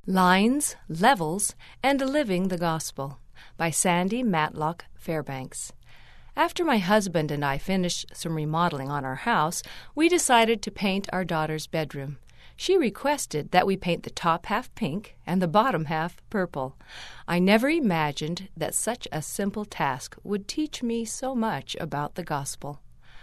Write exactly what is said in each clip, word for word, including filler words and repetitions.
Lines, Levels, and Living the Gospel by Sandy Matlock Fairbanks. After my husband and I finished some remodeling on our house, we decided to paint our daughter's bedroom. She requested that we paint the top half pink and the bottom half purple. I never imagined that such a simple task would teach me so much about the gospel.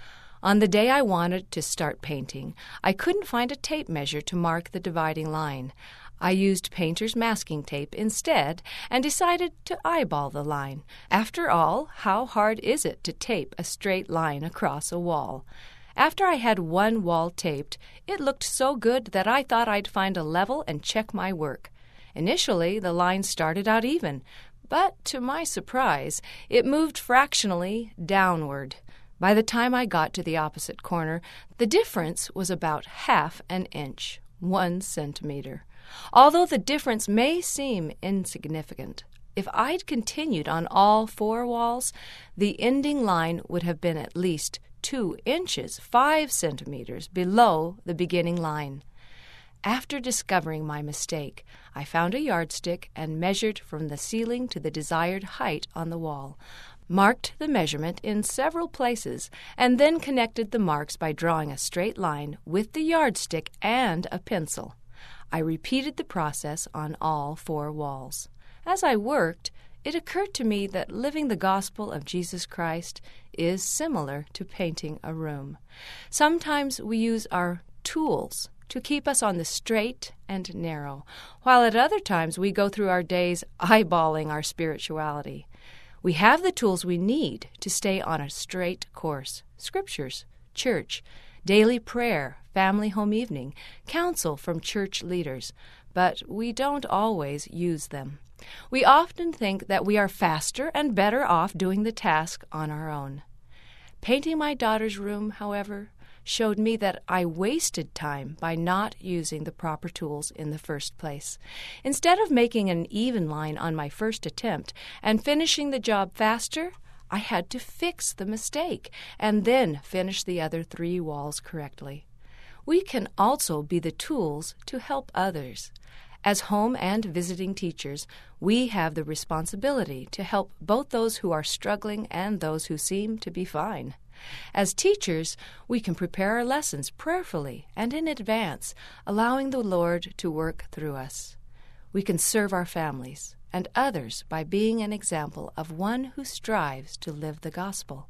On the day I wanted to start painting, I couldn't find a tape measure to mark the dividing line. I used painter's masking tape instead and decided to eyeball the line. After all, how hard is it to tape a straight line across a wall? After I had one wall taped, it looked so good that I thought I'd find a level and check my work. Initially, the line started out even, but to my surprise, it moved fractionally downward. By the time I got to the opposite corner, the difference was about half an inch, one centimeter. Although the difference may seem insignificant, if I'd continued on all four walls, the ending line would have been at least two inches, five centimeters below the beginning line. After discovering my mistake, I found a yardstick and measured from the ceiling to the desired height on the wall, marked the measurement in several places, and then connected the marks by drawing a straight line with the yardstick and a pencil. I repeated the process on all four walls. As I worked, it occurred to me that living the gospel of Jesus Christ is similar to painting a room. Sometimes we use our tools to keep us on the straight and narrow, while at other times we go through our days eyeballing our spirituality. We have the tools we need to stay on a straight course: scriptures, church, daily prayer, family home evening, counsel from church leaders, but we don't always use them. We often think that we are faster and better off doing the task on our own. Painting my daughter's room, however, showed me that I wasted time by not using the proper tools in the first place. Instead of making an even line on my first attempt and finishing the job faster, I had to fix the mistake and then finish the other three walls correctly. We can also be the tools to help others. As home and visiting teachers, we have the responsibility to help both those who are struggling and those who seem to be fine. As teachers, we can prepare our lessons prayerfully and in advance, allowing the Lord to work through us. We can serve our families and others by being an example of one who strives to live the gospel.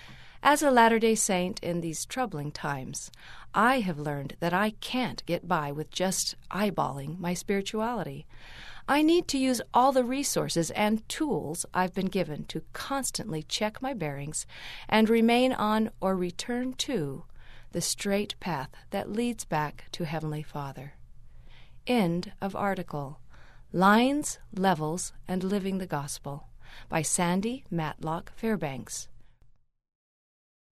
As a Latter-day Saint in these troubling times, I have learned that I can't get by with just eyeballing my spirituality. I need to use all the resources and tools I've been given to constantly check my bearings and remain on or return to the straight path that leads back to Heavenly Father. End of article. Lines, Levels, and Living the Gospel by Sandy Matlock Fairbanks.